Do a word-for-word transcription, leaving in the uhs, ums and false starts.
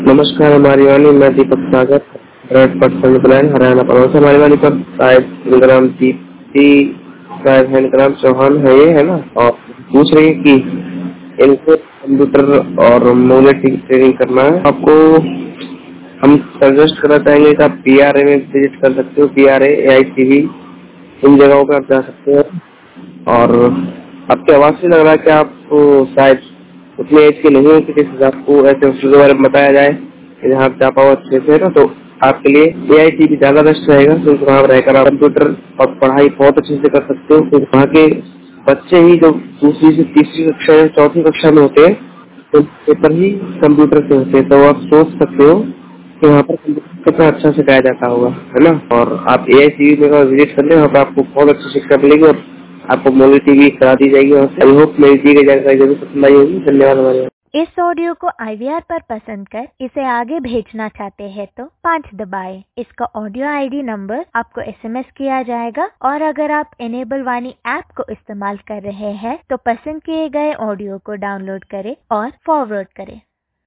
नमस्कार हमारी वाणी, मैं Deepak Sagar, red person plan Haryana प्रवास। हमारी वाणी पर शायद हिंदराम दीप्ति, शायद हिंदराम चौहान है, ये है ना। और पूछ रही है कि इनको कंप्यूटर और मोबाइल की ट्रेनिंग करना है। आपको हम सजेस्ट करना चाहेंगे कि आप पी आर ए में विजिट कर सकते हो। P R A, A I C V, इन जगहों पर आप जा सकते हो। और आपकी आवाज से लग रहा है कि आप शायद उतने एज के नहीं हो कि किसी आपको ऐसे उसके बारे में बताया जाए कि जहाँ आप जा पाओ अच्छे से ना। तो आपके लिए ए आई टी भी ज्यादा बेस्ट रहेगा, क्योंकि वहाँ रहकर आप कंप्यूटर और पढ़ाई बहुत अच्छे से कर सकते हो। क्योंकि वहाँ के बच्चे ही जो दूसरी से तीसरी कक्षा या चौथी कक्षा में होते हैं, तो पेपर ही कंप्यूटर से होते हैं। तो आप सोच सकते हो कि वहाँ पर कंप्यूटर कितना अच्छा सिखाया जाता होगा, है ना। और आप ए आई सी वी में विजिट कर ले, वहाँ पर आपको बहुत अच्छी शिक्षा मिलेगी और आपको मोबाइल टीवी करा दी जाएगी। आई होप मेरी दी गई जानकारी जरूर पसंद आई होगी। धन्यवाद। हमारे इस ऑडियो को आई वी आर पर पसंद कर इसे आगे भेजना चाहते हैं तो पाँच दबाएं। इसका ऑडियो आई डी नंबर आपको एस एम एस किया जाएगा। और अगर आप इनेबल वाणी ऐप को इस्तेमाल कर रहे हैं तो पसंद किए गए ऑडियो को डाउनलोड करें और फॉरवर्ड करें।